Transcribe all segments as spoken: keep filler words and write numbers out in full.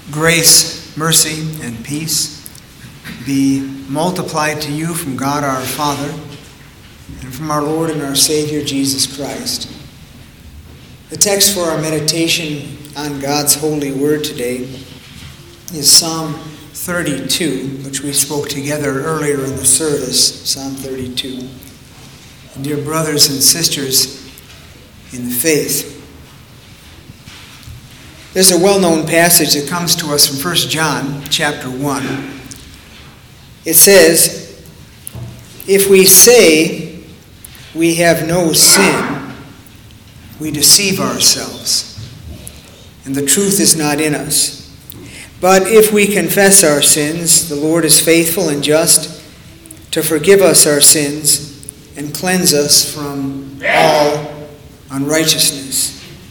Grace, mercy, and peace be multiplied to you from God our Father and from our Lord and our Savior Jesus Christ. The text for our meditation on God's holy word today is Psalm thirty-two, which we spoke together earlier in the service, Psalm thirty-two. And dear brothers and sisters in the faith, there's a well-known passage that comes to us from First John chapter one. It says, if we say we have no sin, we deceive ourselves, and the truth is not in us. But if we confess our sins, the Lord is faithful and just to forgive us our sins and cleanse us from all unrighteousness.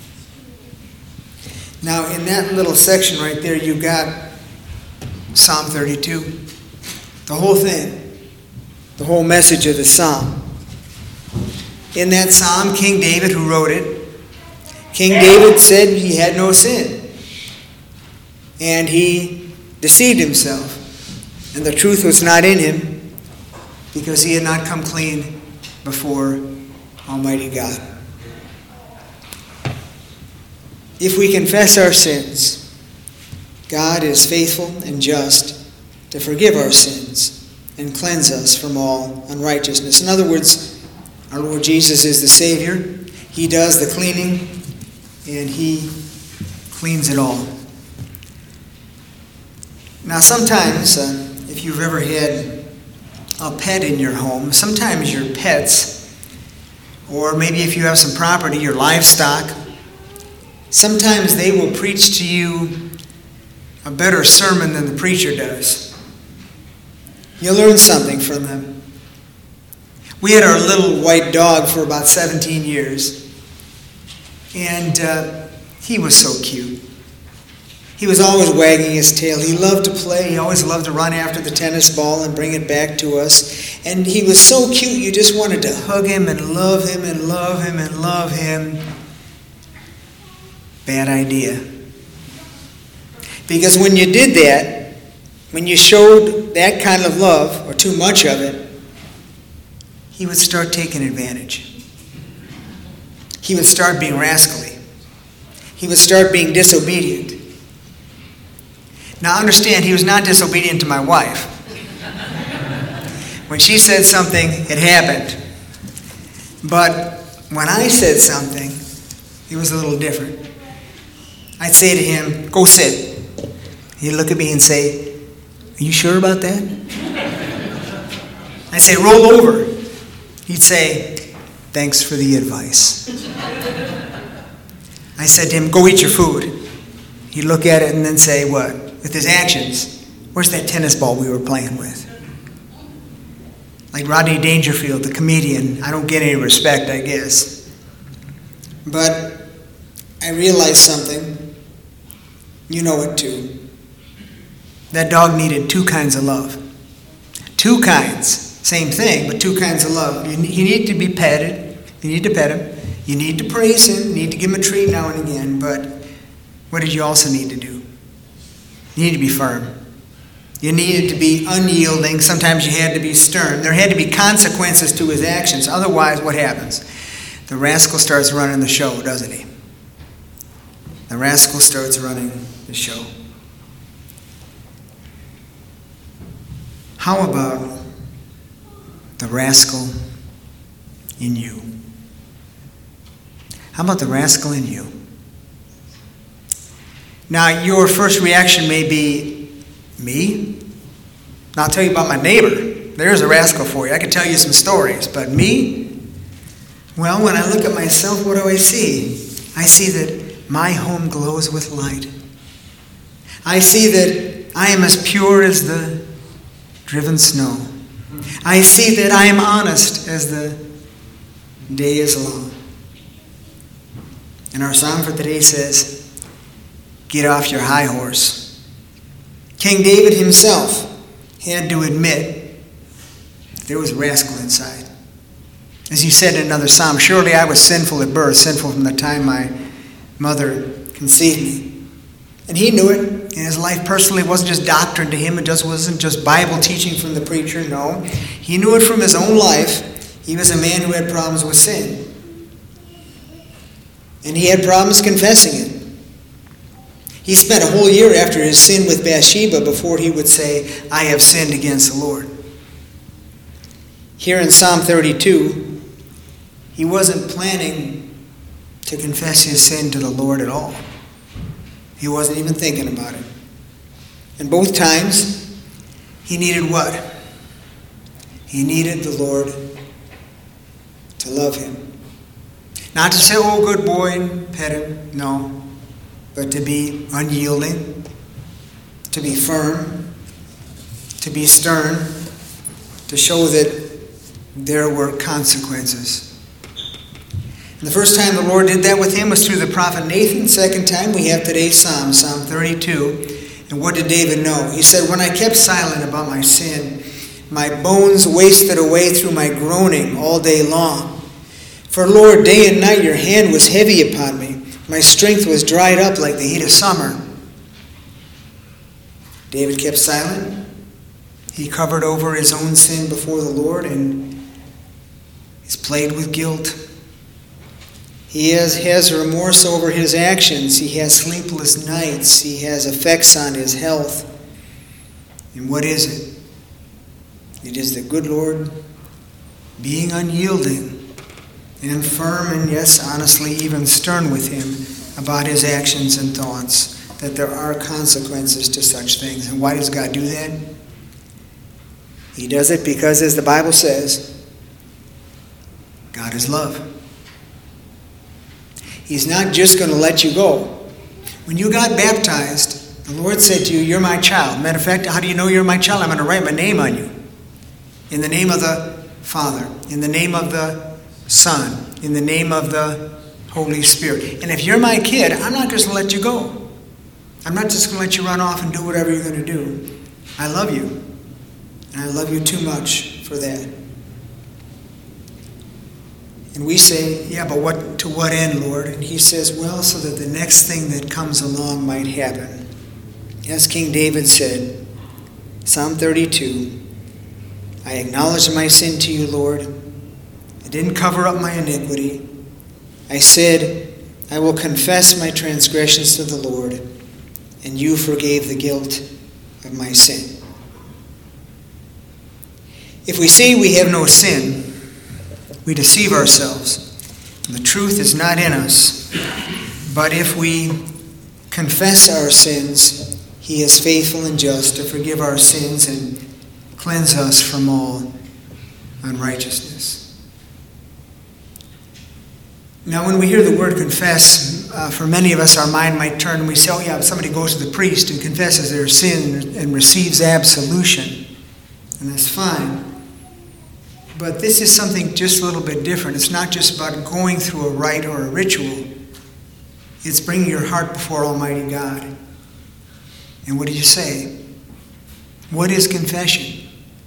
Now, in that little section right there, you got Psalm thirty-two. The whole thing. The whole message of the psalm. In that psalm, King David, who wrote it, King David said he had no sin. And he deceived himself. And the truth was not in him because he had not come clean before Almighty God. If we confess our sins, God is faithful and just to forgive our sins and cleanse us from all unrighteousness. In other words, our Lord Jesus is the Savior. He does the cleaning, and He cleans it all. Now, sometimes, uh, if you've ever had a pet in your home, sometimes your pets, or maybe if you have some property, your livestock, sometimes they will preach to you a better sermon than the preacher does. You'll learn something from them. We had our little white dog for about seventeen years, and uh, he was so cute. He was always wagging his tail. He loved to play. He always loved to run after the tennis ball and bring it back to us. And he was so cute, you just wanted to hug him and love him and love him and love him. Bad idea. Because when you did that, when you showed that kind of love, or too much of it, he would start taking advantage. He would start being rascally. He would start being disobedient. Now understand, he was not disobedient to my wife. When she said something, it happened. But when I said something, it was a little different. I'd say to him, go sit. He'd look at me and say, are you sure about that? I'd say, roll over. He'd say, thanks for the advice. I said to him, go eat your food. He'd look at it and then say, what? With his actions, where's that tennis ball we were playing with? Like Rodney Dangerfield, the comedian, I don't get any respect, I guess. But I realized something. You know it too. That dog needed two kinds of love. Two kinds. Same thing, but two kinds of love. You, you need to be petted. You need to pet him. You need to praise him. You need to give him a treat now and again. But what did you also need to do? You need to be firm. You needed to be unyielding. Sometimes you had to be stern. There had to be consequences to his actions. Otherwise, what happens? The rascal starts running the show, doesn't he? The rascal starts running the show. How about the rascal in you? How about the rascal in you? Now, your first reaction may be, me? Now, I'll tell you about my neighbor. There's a rascal for you. I could tell you some stories. But me? Well, when I look at myself, what do I see? I see that my home glows with light. I see that I am as pure as the driven snow. I see that I am honest as the day is long. And our psalm for today says, get off your high horse. King David himself had to admit there was a rascal inside. As he said in another psalm, surely I was sinful at birth, sinful from the time my mother conceived me. And he knew it. And his life personally wasn't just doctrine to him. It just wasn't just Bible teaching from the preacher. No. He knew it from his own life. He was a man who had problems with sin. And he had problems confessing it. He spent a whole year after his sin with Bathsheba before he would say, I have sinned against the Lord. Here in Psalm thirty-two, he wasn't planning to confess his sin to the Lord at all. He wasn't even thinking about it. And both times, he needed what? He needed the Lord to love him. Not to say, oh, good boy, and pet him. No. But to be unyielding, to be firm, to be stern, to show that there were consequences. And the first time the Lord did that with him was through the prophet Nathan. The second time we have today's Psalm, Psalm thirty-two. And what did David know? He said, when I kept silent about my sin, my bones wasted away through my groaning all day long. For Lord, day and night your hand was heavy upon me. My strength was dried up like the heat of summer. David kept silent. He covered over his own sin before the Lord, and he's plagued with guilt. He has, has remorse over his actions. He has sleepless nights. He has effects on his health. And what is it? It is the good Lord being unyielding and firm and, yes, honestly, even stern with him about his actions and thoughts, that there are consequences to such things. And why does God do that? He does it because, as the Bible says, God is love. He's not just going to let you go. When you got baptized, the Lord said to you, you're my child. Matter of fact, how do you know you're my child? I'm going to write my name on you. In the name of the Father, in the name of the Son, in the name of the Holy Spirit. And if you're my kid, I'm not just going to let you go. I'm not just going to let you run off and do whatever you're going to do. I love you. And I love you too much for that. And we say, yeah, but what to what end, Lord? And he says, well, so that the next thing that comes along might happen. As King David said, Psalm thirty-two, I acknowledged my sin to you, Lord. I didn't cover up my iniquity. I said, I will confess my transgressions to the Lord, and you forgave the guilt of my sin. If we say we have no sin, we deceive ourselves, and the truth is not in us. But if we confess our sins, he is faithful and just to forgive our sins and cleanse us from all unrighteousness. Now, when we hear the word confess, uh, for many of us, our mind might turn and we say, oh yeah, somebody goes to the priest and confesses their sin and receives absolution. And that's fine. But this is something just a little bit different. It's not just about going through a rite or a ritual. It's bringing your heart before Almighty God. And what did you say? What is confession?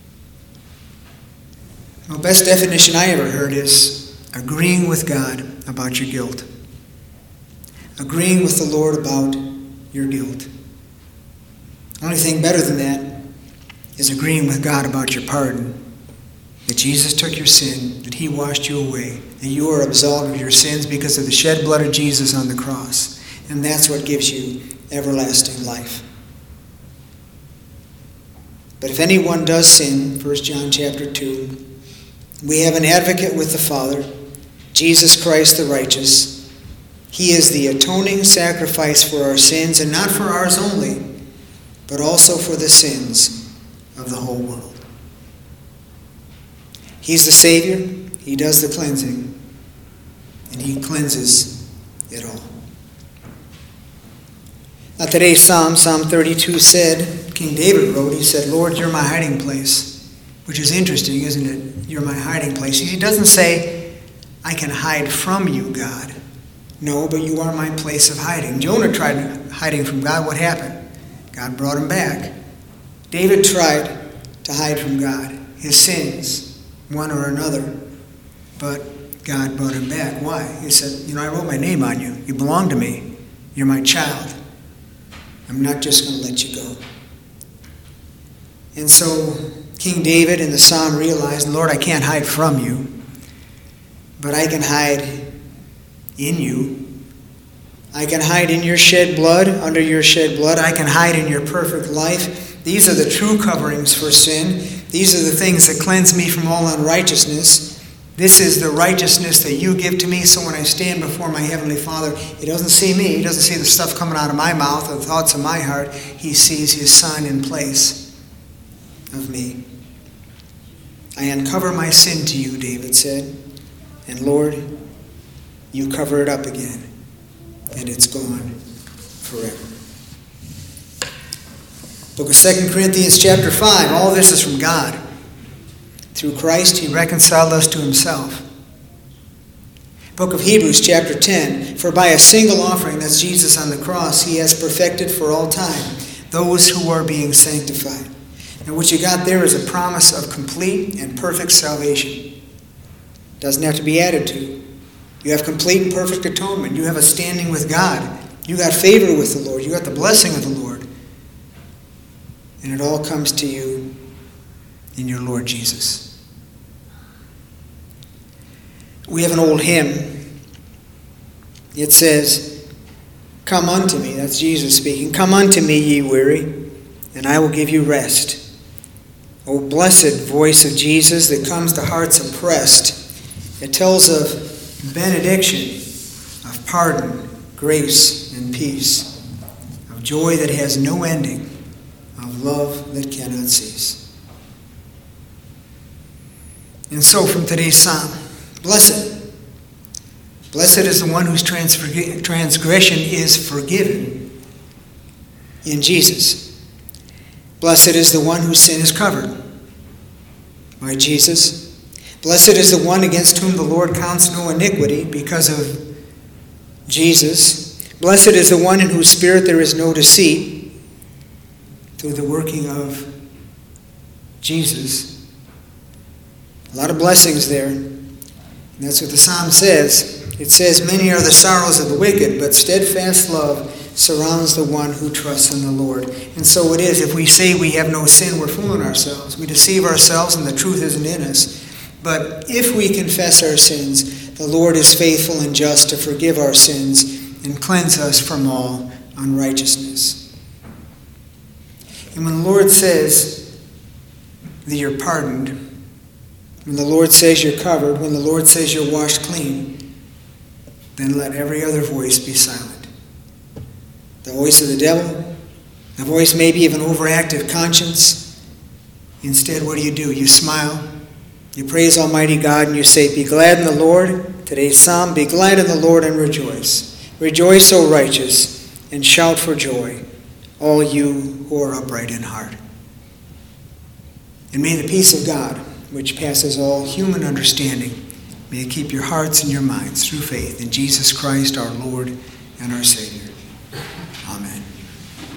The best definition I ever heard is agreeing with God about your guilt. Agreeing with the Lord about your guilt. The only thing better than that is agreeing with God about your pardon. That Jesus took your sin, that he washed you away, that you are absolved of your sins because of the shed blood of Jesus on the cross. And that's what gives you everlasting life. But if anyone does sin, First John chapter two, we have an advocate with the Father, Jesus Christ the righteous. He is the atoning sacrifice for our sins, and not for ours only, but also for the sins of the whole world. He's the Savior, he does the cleansing, and he cleanses it all. Now today's Psalm, Psalm thirty-two said, King David wrote, he said, Lord, you're my hiding place. Which is interesting, isn't it? You're my hiding place. He doesn't say, I can hide from you, God. No, but you are my place of hiding. Jonah tried hiding from God. What happened? God brought him back. David tried to hide from God his sins, one or another, but God brought him back. Why? He said, you know, I wrote my name on you. You belong to me. You're my child. I'm not just going to let you go. And so King David in the psalm realized, Lord, I can't hide from you, but I can hide in you. I can hide in your shed blood, under your shed blood. I can hide in your perfect life. These are the true coverings for sin. These are the things that cleanse me from all unrighteousness. This is the righteousness that you give to me, so when I stand before my Heavenly Father, He doesn't see me. He doesn't see the stuff coming out of my mouth or the thoughts of my heart. He sees His Son in place of me. I uncover my sin to you, David said, and Lord, you cover it up again, and it's gone forever. Book of Second Corinthians chapter five, all this is from God. Through Christ, He reconciled us to Himself. Book of Hebrews chapter ten, for by a single offering, that's Jesus on the cross, He has perfected for all time those who are being sanctified. Now what you got there is a promise of complete and perfect salvation. Doesn't have to be added to. You have complete and perfect atonement. You have a standing with God. You got favor with the Lord. You got the blessing of the Lord. And it all comes to you in your Lord Jesus. We have an old hymn. It says, come unto me, that's Jesus speaking, come unto me, ye weary, and I will give you rest. O blessed voice of Jesus that comes to hearts oppressed. It tells of benediction, of pardon, grace, and peace, of joy that has no ending, of love that cannot cease. And so from today's psalm, blessed. Blessed is the one whose transgression is forgiven in Jesus. Blessed is the one whose sin is covered by Jesus. Blessed is the one against whom the Lord counts no iniquity because of Jesus. Blessed is the one in whose spirit there is no deceit through the working of Jesus. A lot of blessings there. And that's what the psalm says. It says, many are the sorrows of the wicked, but steadfast love surrounds the one who trusts in the Lord. And so it is. If we say we have no sin, we're fooling ourselves. We deceive ourselves and the truth isn't in us. But if we confess our sins, the Lord is faithful and just to forgive our sins and cleanse us from all unrighteousness. And when the Lord says that you're pardoned, when the Lord says you're covered, when the Lord says you're washed clean, then let every other voice be silent. The voice of the devil, the voice maybe of an overactive conscience. Instead, what do you do? You smile, you praise Almighty God, and you say, be glad in the Lord. Today's psalm, be glad in the Lord and rejoice. Rejoice, O righteous, and shout for joy, all you who are upright in heart. And may the peace of God, which passes all human understanding, may it keep your hearts and your minds through faith in Jesus Christ, our Lord and our Savior. Amen.